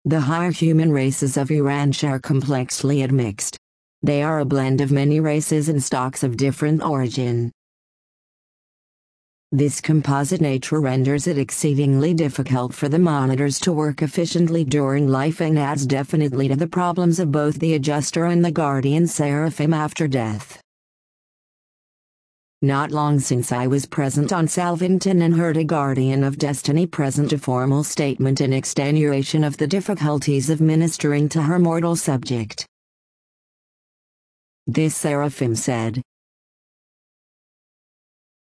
The higher human races of Urantia are complexly admixed. They are a blend of many races and stocks of different origin. This composite nature renders it exceedingly difficult for the monitors to work efficiently during life and adds definitely to the problems of both the adjuster and the guardian seraphim after death. Not long since I was present on Salvington and heard a guardian of destiny present a formal statement in extenuation of the difficulties of ministering to her mortal subject. This seraphim said,